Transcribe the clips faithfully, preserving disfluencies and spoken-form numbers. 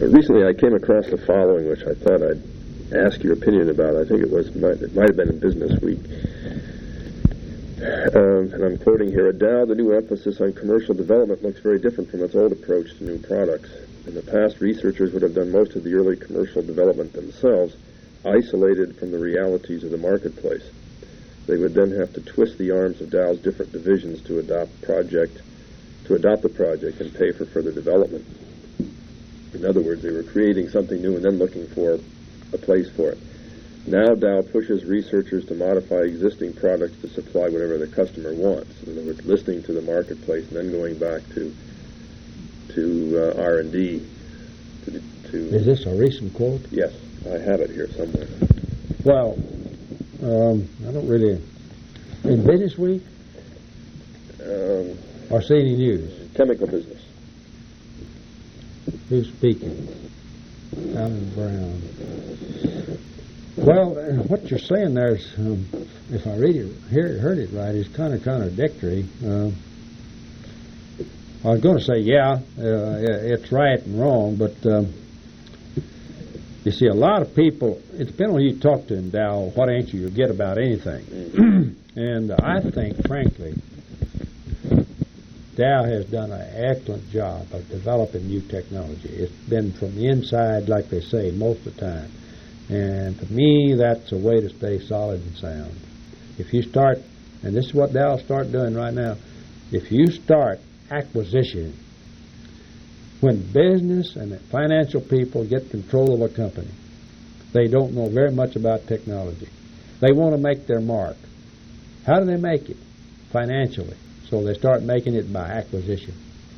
recently I came across the following, which I thought I'd ask your opinion about. I think it was might, it might have been in Business Week. Um, and I'm quoting here, at Dow, the new emphasis on commercial development looks very different from its old approach to new products. In the past, researchers would have done most of the early commercial development themselves, isolated from the realities of the marketplace. They would then have to twist the arms of Dow's different divisions to adopt project, to adopt the project and pay for further development. In other words, they were creating something new and then looking for a place for it. Now Dow pushes researchers to modify existing products to supply whatever the customer wants. In other words, listening to the marketplace and then going back to to uh, R and D. To, to Is this a recent quote? Yes, I have it here somewhere. Well, um, I don't really. In Business Week Um, or C N E News? chemical business. Who's speaking? Alan Brown. Well, uh, what you're saying there is, um, if I read it, hear, heard it right, is kind of contradictory. Uh, I was going to say, yeah, uh, it's right and wrong, but um, you see, a lot of people, it depends on who you talk to in Dow, what answer you get about anything. And I think, frankly, Dow has done an excellent job of developing new technology. It's been from the inside, like they say, most of the time. And to me, that's a way to stay solid and sound. If you start, and this is what Dow will start doing right now, if you start acquisition, when business and financial people get control of a company, they don't know very much about technology. They want to make their mark. How do they make it? Financially. So they start making it by acquisition.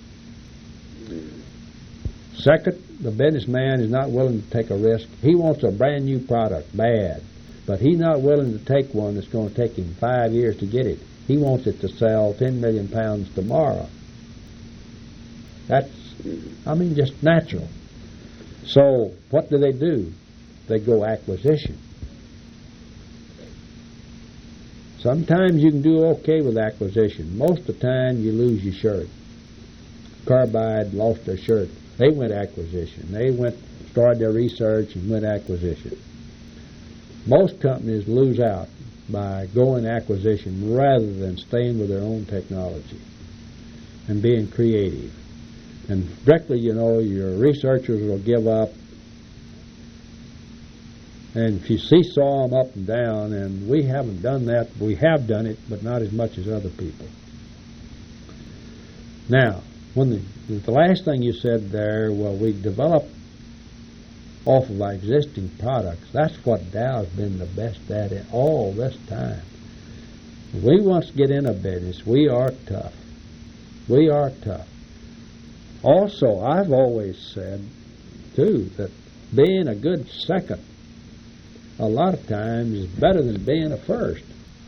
Second, the businessman is not willing to take a risk. He wants a brand new product, bad, but he's not willing to take one that's going to take him five years to get it. He wants it to sell ten million pounds tomorrow. That's, I mean, just natural. So what do they do? They go acquisition. Sometimes you can do okay with acquisition. Most of the time you lose your shirt. Carbide lost their shirt. They went acquisition. They went, started their research and went acquisition. Most companies lose out by going acquisition rather than staying with their own technology and being creative. And directly, you know, your researchers will give up. And if you seesaw them up and down, and we haven't done that, we have done it, but not as much as other people. Now, when the, the last thing you said there, well, we develop off of our existing products. That's what Dow's been the best at it all this time. If we want to get in a business, we are tough. We are tough. Also, I've always said, too, that being a good second a lot of times is better than being a first,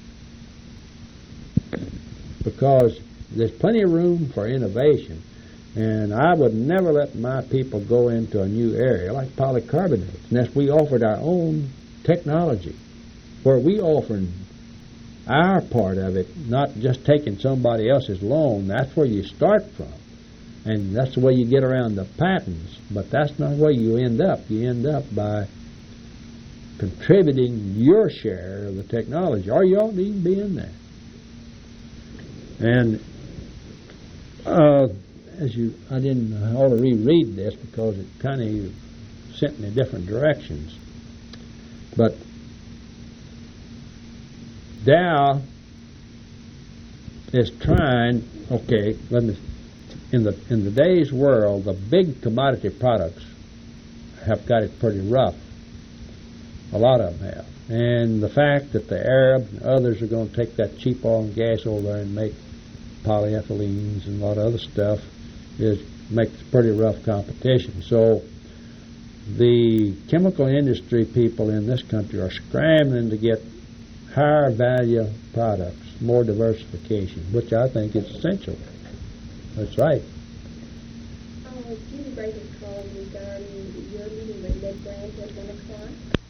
because there's plenty of room for innovation, and I would never let my people go into a new area like polycarbonates unless we offered our own technology, where we offered our part of it, not just taking somebody else's loan. That's where you start from, and that's the way you get around the patents, but that's not where you end up. You end up by contributing your share of the technology, or you ought to even be in there. And uh, as you, I didn't I ought to reread this because it kind of sent me different directions. But Dow is trying. Okay, let me. In the in the day's world, the big commodity products have got it pretty rough. A lot of them have. And the fact that the Arabs and others are going to take that cheap oil and gas over there and make polyethylenes and a lot of other stuff is makes pretty rough competition. So the chemical industry people in this country are scrambling to get higher value products, more diversification, which I think is essential. That's right. Uh, Judy Brady's calling regarding your meeting with Ned Brandt at one o'clock.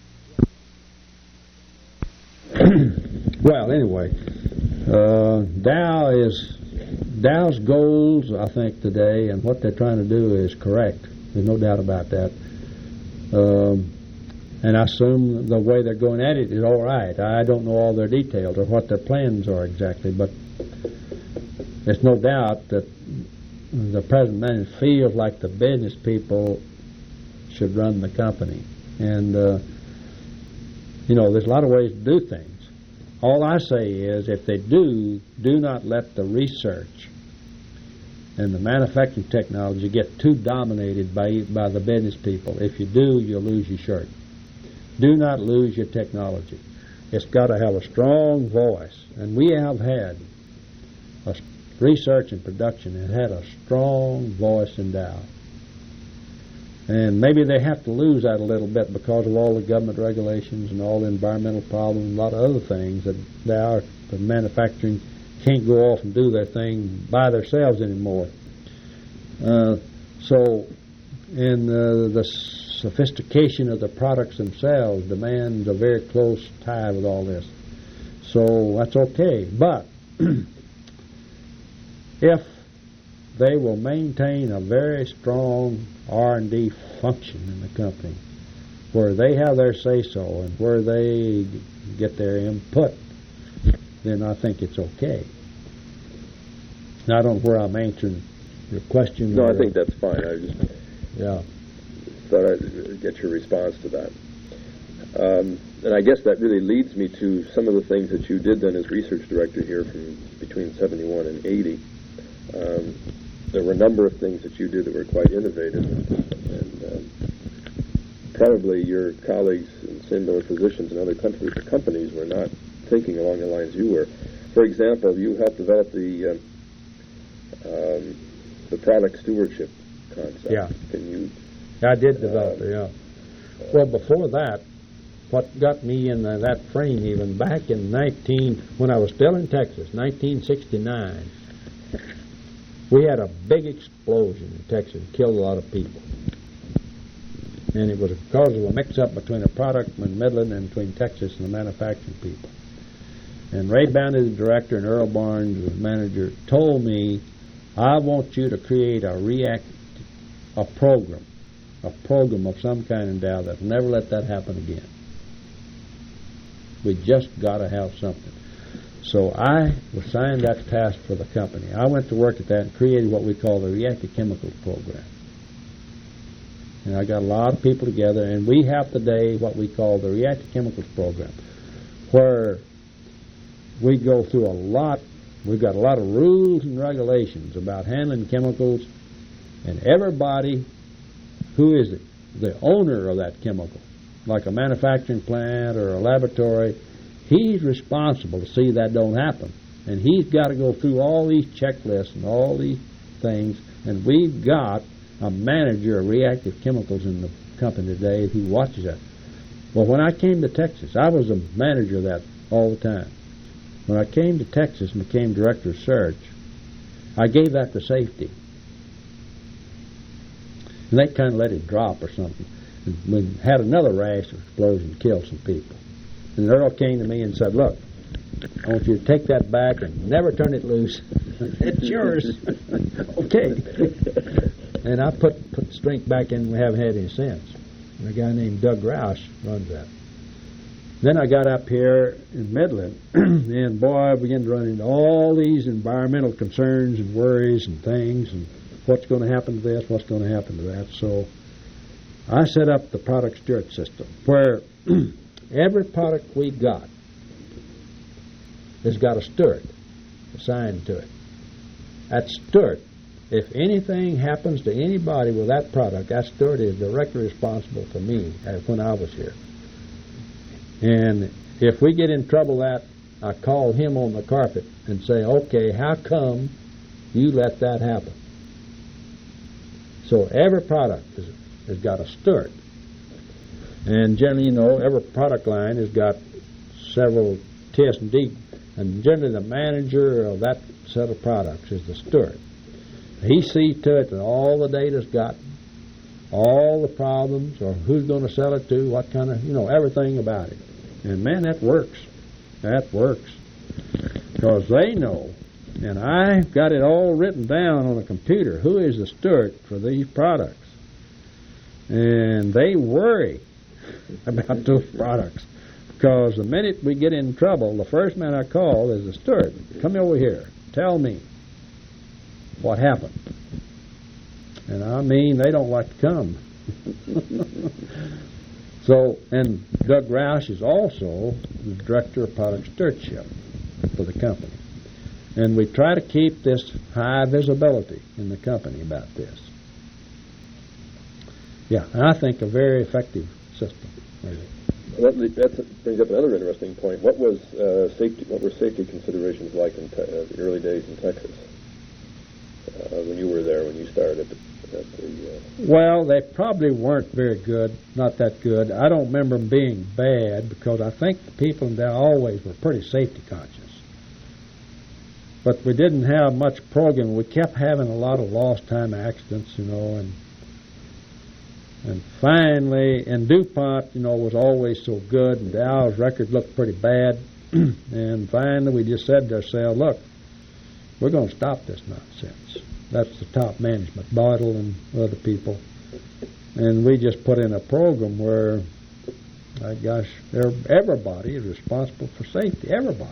Well, anyway, uh, Dow is Dow's goals, I think, today, and what they're trying to do is correct. There's no doubt about that. Um, and I assume the way they're going at it is all right. I don't know all their details or what their plans are exactly, but there's no doubt that the present man feels like the business people should run the company. And, uh, you know, there's a lot of ways to do things. All I say is, if they do, do not let the research and the manufacturing technology get too dominated by by the business people. If you do, you'll lose your shirt. Do not lose your technology. It's got to have a strong voice. And we have had a research and production has had a strong voice in Dow. And maybe they have to lose that a little bit because of all the government regulations and all the environmental problems and a lot of other things that Dow, the manufacturing, can't go off and do their thing by themselves anymore. Uh, so, and uh, the sophistication of the products themselves demands a very close tie with all this. So that's okay. But if they will maintain a very strong R and D function in the company where they have their say-so and where they get their input, then I think it's okay. Now, I don't know where I'm answering your question. No, I think that's fine. I just yeah. thought I'd get your response to that. Um, and I guess that really leads me to some of the things that you did then as research director here from between seventy-one and eighty. Um, there were a number of things that you did that were quite innovative, and, and um, probably your colleagues in similar positions in other countries, companies were not thinking along the lines you were. For example, you helped develop the um, um, the product stewardship concept. Yeah. Can you? I did develop uh, it, yeah. Well, before that, what got me in uh, that frame even back in nineteen, when I was still in Texas, nineteen sixty-nine, we had a big explosion in Texas, killed a lot of people. And it was because of a mix-up between a product in Midland and between Texas and the manufacturing people. And Ray Bounty, the director, and Earl Barnes, the manager, told me, I want you to create a react, a program, a program of some kind in Dow that will never let that happen again. We just got to have something. So I was assigned that task for the company. I went to work at that and created what we call the reactive chemicals program. And I got a lot of people together, and we have today what we call the reactive chemicals program, where we go through a lot. We've got a lot of rules and regulations about handling chemicals, and everybody who is the owner of that chemical, like a manufacturing plant or a laboratory, he's responsible to see that don't happen. And he's got to go through all these checklists and all these things, and we've got a manager of reactive chemicals in the company today who watches that. Well, when I came to Texas, I was a manager of that all the time. When I came to Texas and became director of search, I gave that to safety. And they kind of let it drop or something. And we had another rash of explosion, killed some people. And Earl came to me and said, look, I want you to take that back and never turn it loose. It's yours. Okay. And I put, put strength back in, we haven't had any since. And a guy named Doug Roush runs that. Then I got up here in Midland, and boy, I began to run into all these environmental concerns and worries and things, and what's going to happen to this, what's going to happen to that. So I set up the product steward system, where every product we got has got a steward assigned to it. That steward, if anything happens to anybody with that product, that steward is directly responsible for me when I was here. And if we get in trouble that, I call him on the carpet and say, okay, how come you let that happen? So every product is, has got a steward. And generally, you know, every product line has got several T S and D. And generally the manager of that set of products is the steward. He sees to it that all the data's got, all the problems, or who's going to sell it to, what kind of, you know, everything about it. And man, that works. That works. Because they know, and I've got it all written down on a computer, who is the steward for these products. And they worry about those products because the minute we get in trouble, the first man I call is the steward. Come over here. Tell me what happened. And I mean, they don't like to come. So, and Doug Roush is also the director of product stewardship for the company. And we try to keep this high visibility in the company about this. Yeah, and I think a very effective system. Really. That that brings up another interesting point. What was uh, safety? What were safety considerations like in te- uh, the early days in Texas uh, when you were there, when you started at the? At the uh... Well, they probably weren't very good, not that good. I don't remember them being bad because I think the people in there always were pretty safety conscious. But we didn't have much program. We kept having a lot of lost time accidents, you know, and and finally, and DuPont, you know, was always so good, and Dow's record looked pretty bad. And finally, we just said to ourselves, look, we're going to stop this nonsense. That's the top management, Bartle and other people. And we just put in a program where, I gosh, everybody is responsible for safety, everybody.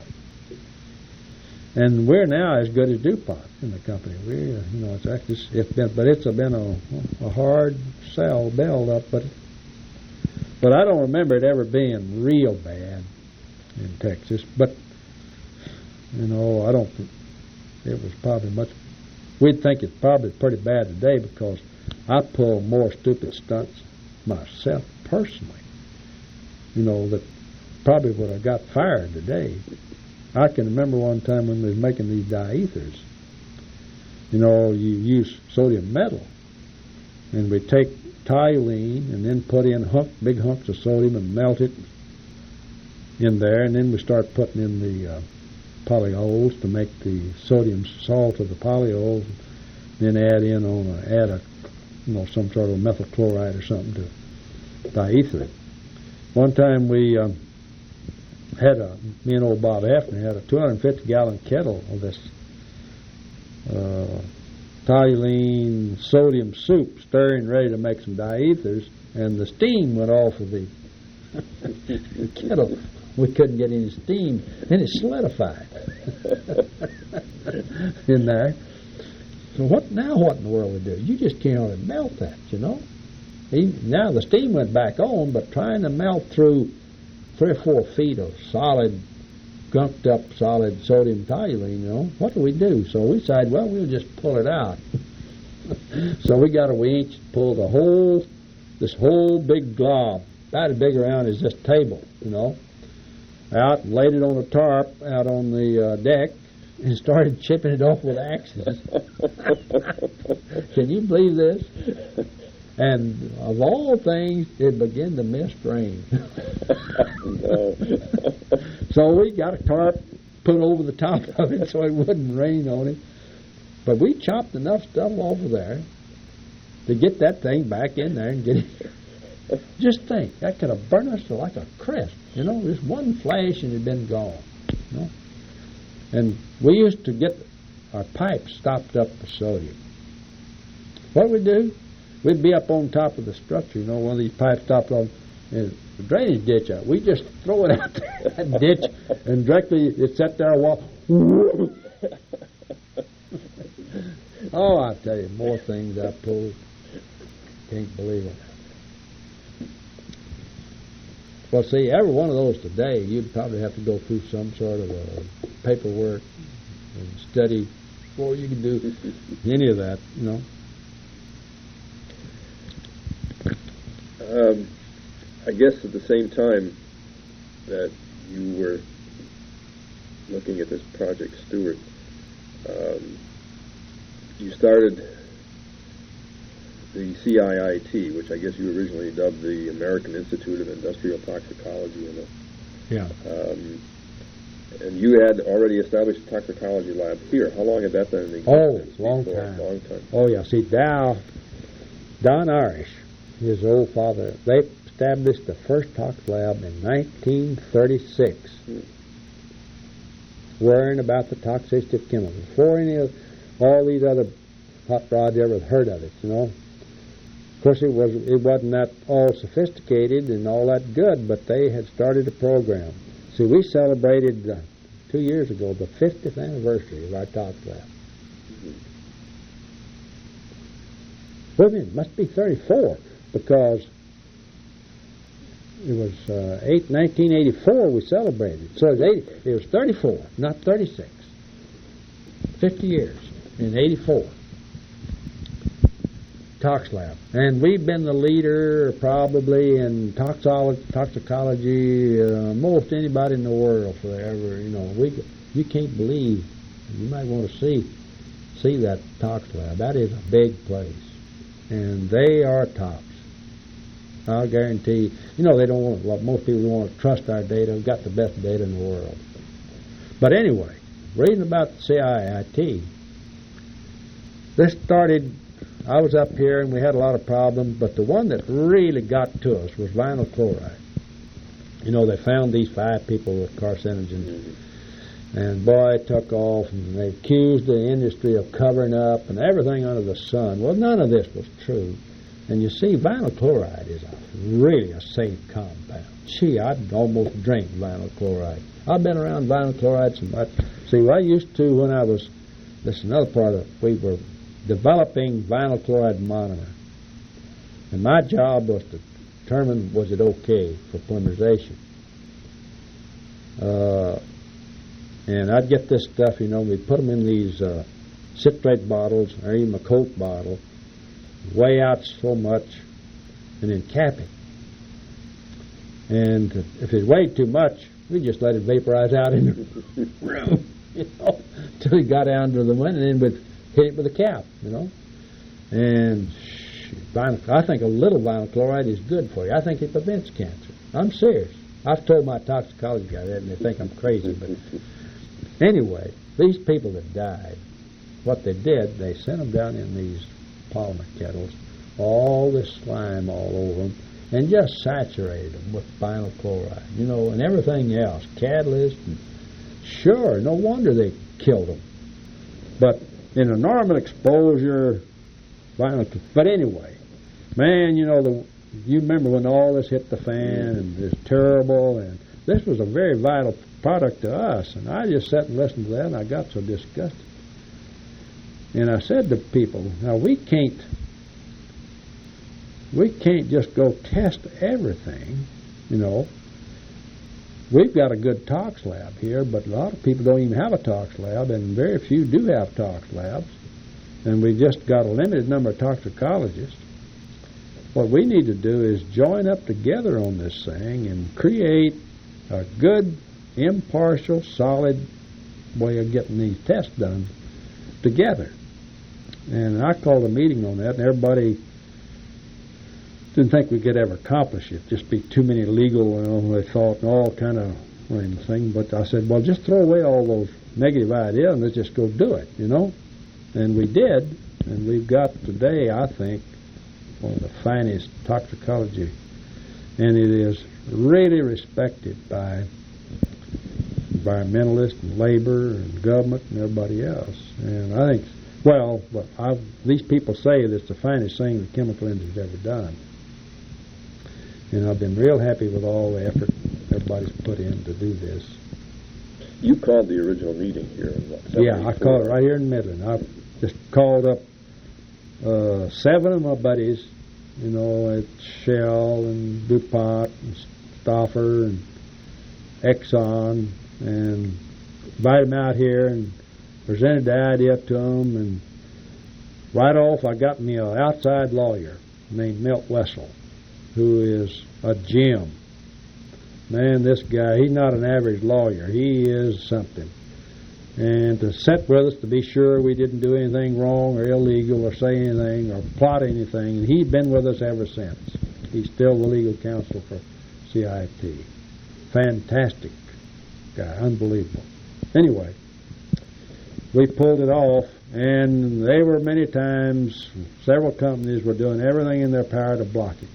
And we're now as good as DuPont in the company. We, you know, it's actually it's been, but it's been a, a hard sell build up. But but I don't remember it ever being real bad in Texas. But you know, I don't think it was probably much. We'd think it's probably pretty bad today because I pull more stupid stunts myself personally. You know, that probably would have got fired today. I can remember one time when we was making these diethers. You know, you use sodium metal, and we take toluene and then put in hunk, big hunks of sodium and melt it in there, and then we start putting in the uh, polyols to make the sodium salt of the polyols, and then add in on a, add a you know some sort of methyl chloride or something to diether it. One time we. Um, had a, me and old Bob Hefner had a two hundred fifty gallon kettle of this uh, toluene sodium soup stirring ready to make some diethers, and the steam went off of the, the kettle. We couldn't get any steam, and it solidified in there. So what now? What in the world we do? You just can't hardly melt that, you know. Even, now the steam went back on, but trying to melt through three or four feet of solid, gunked up solid sodium toluene, you know, what do we do? So we decided, well, we'll just pull it out. So we got a winch, pulled the whole, this whole big glob, about as big around as this table, you know, out and laid it on a tarp out on the uh, deck and started chipping it off with axes. Can you believe this? And of all things, it began to mist rain. No. So we got a tarp put over the top of it so it wouldn't rain on it. But we chopped enough stuff off of there to get that thing back in there and get it. Just think, that could have burned us like a crisp. You know, just one flash and it had been gone. You know? And we used to get our pipes stopped up with sodium. What did we do? We'd be up on top of the structure, you know, one of these pipes stopped on the drainage ditch out. We just throw it out there, that ditch, and directly it sat there a while. Oh, I tell you, more things I pulled. Can't believe it. Well, see, every one of those today, you'd probably have to go through some sort of a paperwork and study before you can do any of that, you know. Um, I guess at the same time that you were looking at this Project Stewart, um, you started the C I I T, which I guess you originally dubbed the American Institute of Industrial Toxicology. In a, yeah. Um, and you had already established a toxicology lab here. How long had that been in existence? Oh, long before? time. Long time. Oh, yeah. See, Dow, Don Irish, his old father, they established the first tox lab in nineteen thirty-six, hmm. worrying about the toxicity of chemicals. Before any of all these other hot rods ever heard of it, you know. Of course, it was it wasn't that all sophisticated and all that good, but they had started a program. See, we celebrated uh, two years ago the fiftieth anniversary of our Tox Lab. Wait a minute, it must be thirty-four, because it was uh, eight, nineteen eighty-four we celebrated. So it was, eighty, it was thirty-four, not thirty-six. fifty years in eighty-four. Tox Lab. And we've been the leader probably in toxology, toxicology, uh, most anybody in the world forever. You know, we you can't believe. You might want to see see that Tox Lab. That is a big place, and they are tops. I'll guarantee you. You know, they don't want. Well, most people don't want to trust our data. We've got the best data in the world. But anyway, reading about the C I I T, this started. I was up here and we had a lot of problems, but the one that really got to us was vinyl chloride. You know, they found these five people with carcinogens, and boy, it took off, and they accused the industry of covering up and everything under the sun. Well, none of this was true. And you see, vinyl chloride is a, really a safe compound. Gee, I'd almost drink vinyl chloride. I've been around vinyl chloride so much. See, what I used to when I was, this is another part of it, we were developing vinyl chloride monitor. And my job was to determine was it okay for polymerization. Uh, and I'd get this stuff, you know, we'd put them in these uh, citrate bottles or even a Coke bottle, weigh out so much, and then cap it. And if it weighed too much, we just let it vaporize out in the room, you know, till it got down to the wind, and then we'd hit it with a cap, you know. And vinyl, I think a little vinyl chloride is good for you. I think it prevents cancer. I'm serious. I've told my toxicology guy that, and they think I'm crazy. But anyway, these people that died, what they did, they sent them down in these polymer kettles, all this slime all over them, and just saturated them with vinyl chloride, you know, and everything else, catalyst. And sure, no wonder they killed them. But in a normal exposure, violent. But anyway, man, you know, the you remember when all this hit the fan and it was terrible, and this was a very vital product to us, and I just sat and listened to that, and I got so disgusted. And I said to people, now we can't, we can't just go test everything, you know. We've got a good tox lab here, but a lot of people don't even have a tox lab, and very few do have tox labs. And we just got a limited number of toxicologists. What we need to do is join up together on this thing and create a good, impartial, solid way of getting these tests done together. And I called a meeting on that, and everybody didn't think we could ever accomplish it. Just be too many legal, you know, they thought, and all kind of thing. But I said, well, just throw away all those negative ideas and let's just go do it, you know. And we did, and we've got today, I think, one of the finest toxicology, and it is really respected by environmentalists and labor and government and everybody else. And I think, well, but I've, these people say that it's the finest thing the chemical industry's ever done. And I've been real happy with all the effort everybody's put in to do this. You called the original meeting here in what, Yeah, I called it right here in Midland. I just called up uh, seven of my buddies, you know, at Shell and DuPont and Stauffer and Exxon, and invited them out here and presented the idea to them. And right off, I got me an outside lawyer named Milt Wessel, who is a gem. Man, this guy, he's not an average lawyer. He is something. And to sit with us to be sure we didn't do anything wrong or illegal or say anything or plot anything. And he's been with us ever since. He's still the legal counsel for C I T. Fantastic guy. Unbelievable. Anyway, we pulled it off, and they were many times, several companies were doing everything in their power to block it.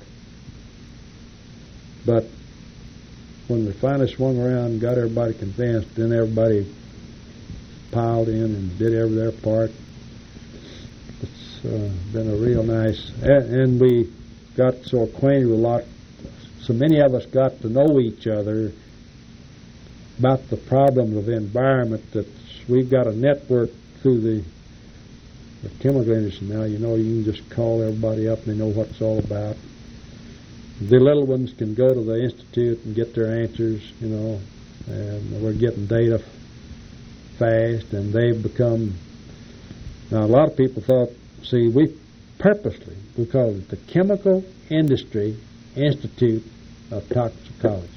But when we finally swung around and got everybody convinced, then everybody piled in and did every their part. uh, been a real nice, and, and we got so acquainted with a lot. So many of us got to know each other about the problems of the environment. That we've got a network through the, the chemical industry now. You know, you can just call everybody up and they know what it's all about. The little ones can go to the institute and get their answers, you know, and we're getting data fast, and they've become. Now, a lot of people thought, see, we purposely, we call it the Chemical Industry Institute of Toxicology.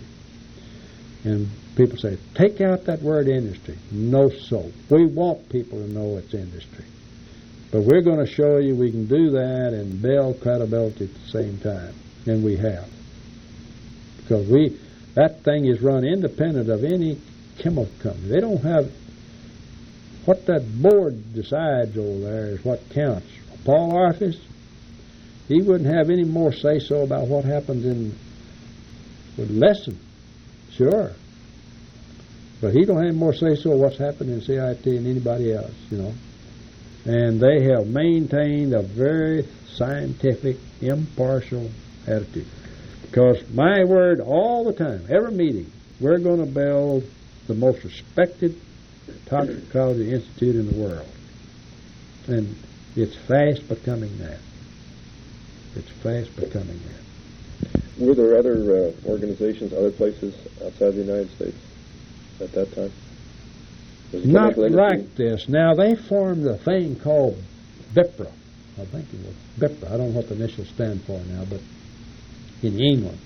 And people say, take out that word industry. No soap. We want people to know it's industry. But we're going to show you we can do that and build credibility at the same time. And we have. Because we, that thing is run independent of any chemical company. They don't have, what that board decides over there is what counts. Paul Arthur, he wouldn't have any more say-so about what happens in with lesson. Sure. But he don't have any more say-so what's happening in C I T than anybody else, you know. And they have maintained a very scientific, impartial attitude. Because my word all the time, every meeting, we're going to build the most respected toxicology institute in the world. And it's fast becoming that. It's fast becoming that. Were there other uh, organizations, other places outside the United States at that time? Was it Not chemical industry? like this. Now, they formed a thing called BIPRA. I think it was BIPRA. I don't know what the initials stand for now, but in England.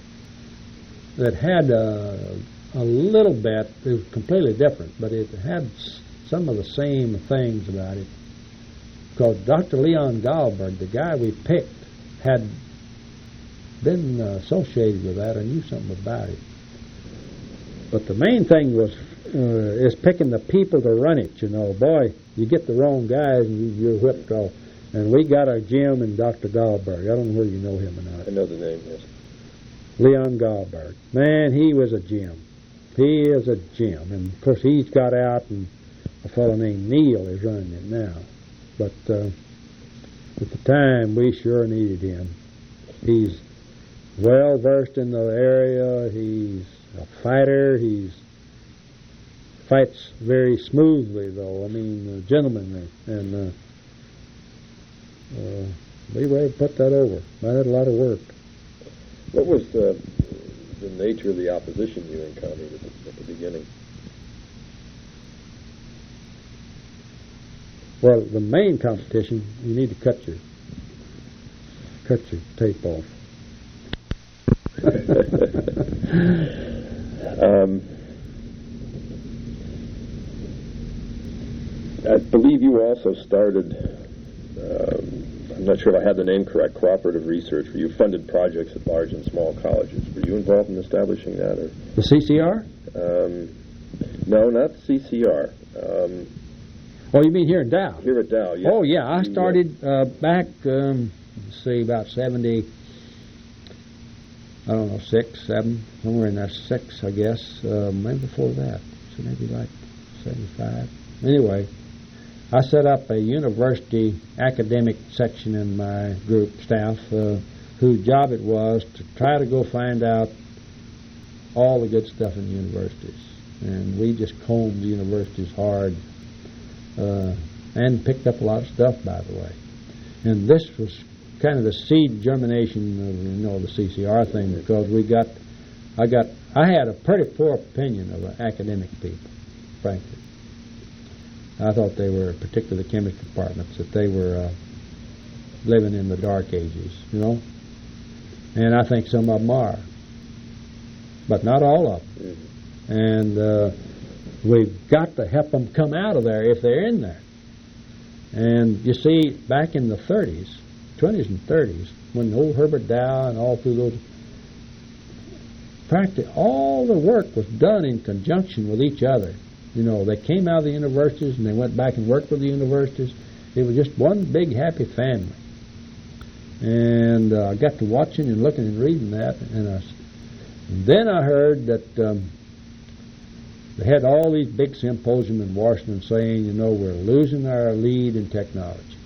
That had a, a little bit, it was completely different, but it had some of the same things about it. Because Doctor Leon Goldberg, the guy we picked, had been uh, associated with that or knew something about it. But the main thing was uh, is picking the people to run it, you know. Boy, you get the wrong guys and you, you're whipped off. And we got our Jim and Doctor Goldberg. I don't know whether you know him or not. I know the name, yes. Leon Goldberg. Man, he was a gem. He is a gem. And, of course, he's got out, and a fellow named Neil is running it now. But uh, at the time, we sure needed him. He's well-versed in the area. He's a fighter. He's fights very smoothly, though. I mean, uh, gentlemanly. And uh, uh, we were able to put that over. I had a lot of work. What was the, the nature of the opposition you encountered at the, at the beginning? Well, the main competition, you need to cut your cut your tape off. um, I believe you also started, um, I'm not sure if I had the name correct, cooperative research, where you funded projects at large and small colleges. Were you involved in establishing that? Or? The C C R? Um, no, not C C R. Um, oh, you mean here in Dow? Here at Dow, yes. Oh, yeah. I You, started uh, back, um, let's see, about seventy, I don't know, six, seven, somewhere in there, six, I guess. Uh, maybe before that. So maybe like seventy-five. Anyway, I set up a university academic section in my group staff uh, whose job it was to try to go find out all the good stuff in the universities. And we just combed the universities hard uh, and picked up a lot of stuff, by the way. And this was kind of the seed germination of, you know, the C C R thing, because we got, I got, I had a pretty poor opinion of uh, academic people, frankly. I thought they were, particularly the chemistry departments, that they were uh, living in the dark ages, you know. And I think some of them are, but not all of them. Mm-hmm. And uh, we've got to help them come out of there if they're in there. And you see, back in the thirties, twenties and thirties, when old Herbert Dow and all through those, practically all the work was done in conjunction with each other. You know, they came out of the universities and they went back and worked with the universities. It was just one big happy family. And uh, I got to watching and looking and reading that. And, I, and then I heard that um, they had all these big symposiums in Washington saying, you know, we're losing our lead in technology.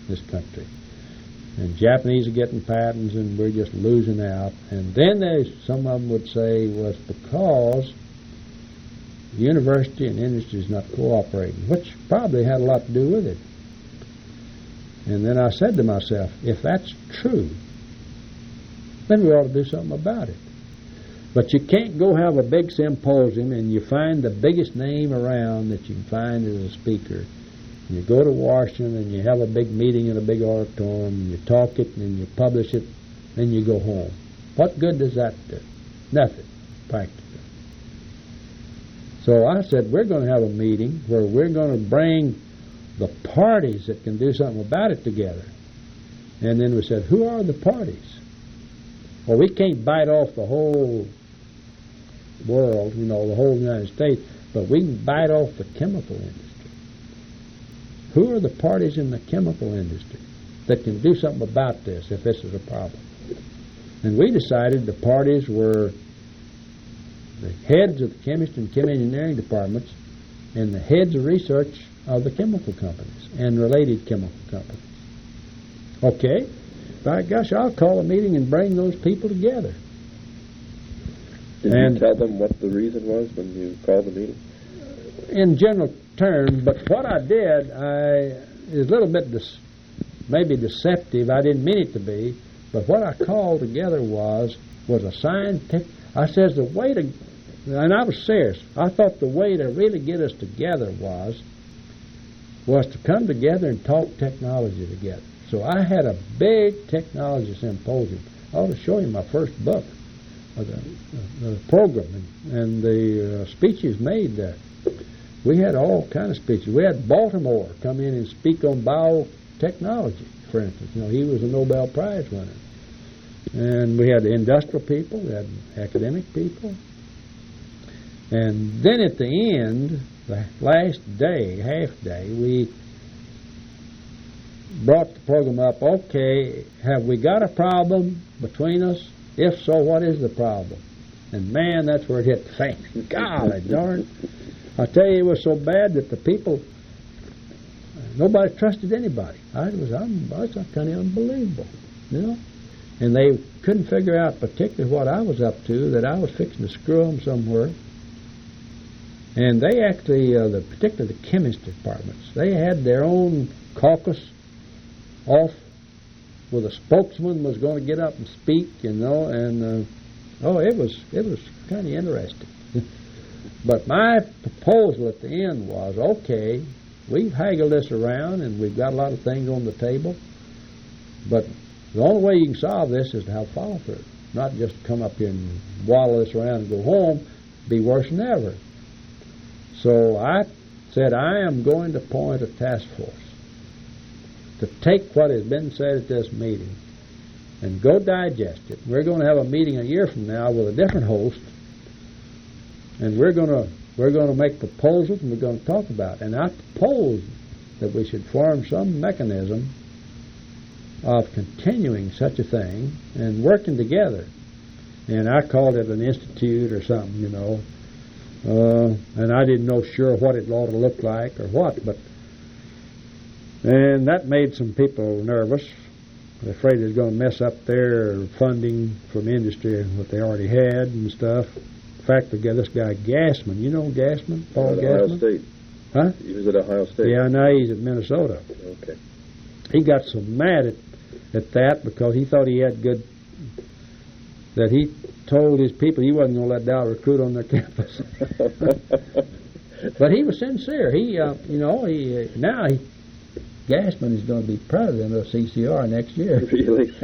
this country. And Japanese are getting patents, and we're just losing out. And then there's, some of them would say was because the university and industry is not cooperating, which probably had a lot to do with it. And then I said to myself, if that's true, then we ought to do something about it. But you can't go have a big symposium and you find the biggest name around that you can find as a speaker. And you go to Washington and you have a big meeting in a big auditorium and you talk it and you publish it, then you go home. What good does that do? Nothing, practically. So I said, we're going to have a meeting where we're going to bring the parties that can do something about it together. And then we said, who are the parties? Well, we can't bite off the whole world, you know, the whole United States, but we can bite off the chemical industry. Who are the parties in the chemical industry that can do something about this if this is a problem? And we decided the parties were the heads of the chemistry and chem engineering departments and the heads of research of the chemical companies and related chemical companies. Okay, by gosh, I'll call a meeting and bring those people together. Did and you tell them what the reason was when you called the meeting? In general terms, but what I did, I is a little bit dis, maybe deceptive. I didn't mean it to be, but what I called together was was a scientific. I says the way to, and I was serious. I thought the way to really get us together was was to come together and talk technology together. So I had a big technology symposium. I ought to show you my first book, of the, the program, and, and the uh, speeches made there. We had all kind of speeches. We had Baltimore come in and speak on biotechnology, for instance. You know, he was a Nobel Prize winner. And we had industrial people, we had academic people. And then at the end, the last day, half day, we brought the program up, okay, have we got a problem between us? If so, what is the problem? And man, that's where it hit the fan. Golly darn. I tell you, it was so bad that the people, nobody trusted anybody. I was, I'm, I was kind of unbelievable, you know. And they couldn't figure out particularly what I was up to, that I was fixing to screw them somewhere. And they actually, uh, the particularly the chemistry departments, they had their own caucus off where the spokesman was going to get up and speak, you know, and, uh, oh, it was, it was kind of interesting. But my proposal at the end was, okay, we've haggled this around and we've got a lot of things on the table, but the only way you can solve this is to have follow-through, not just come up here and waddle this around and go home, be worse than ever. So I said, I am going to appoint a task force to take what has been said at this meeting and go digest it. We're going to have a meeting a year from now with a different host, and we're going to we're going to make proposals and we're going to talk about it. And I proposed that we should form some mechanism of continuing such a thing and working together. And I called it an institute or something, you know. Uh, and I didn't know sure what it ought to look like or what, but and that made some people nervous. They're afraid it's going to mess up their funding from industry and what they already had and stuff. In fact, they got this guy Gassman. You know Gassman? Paul at Gassman? Ohio State. Huh? He was at Ohio State. Yeah, now he's at Minnesota. Okay. He got so mad at, at that because he thought he had good, that he told his people he wasn't going to let Dow recruit on their campus. But he was sincere. He, uh, you know, he uh, now he, Gassman is going to be president of C C R next year. Really?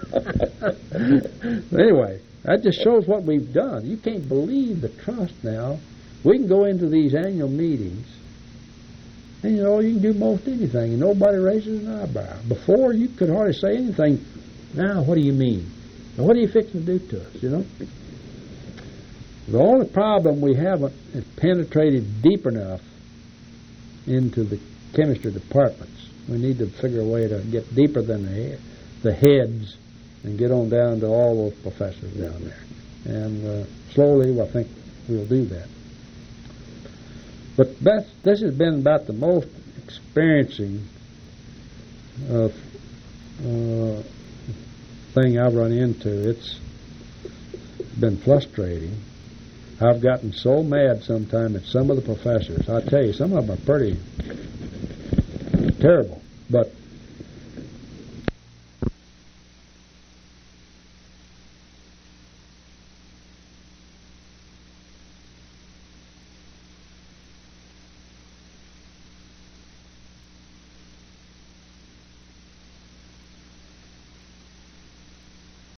Anyway, that just shows what we've done. You can't believe the trust now. We can go into these annual meetings, and you know, you can do most anything, and nobody raises an eyebrow. Before, you could hardly say anything. Now, what do you mean? Now, what are you fixing to do to us, you know? The only problem we haven't penetrated deep enough into the chemistry departments. We need to figure a way to get deeper than the, head, the heads and get on down to all those professors down there. And uh, slowly, I think we'll do that. But that's, this has been about the most experiencing uh, uh, thing I've run into. It's been frustrating. I've gotten so mad sometime at some of the professors. I tell you, some of them are pretty terrible. But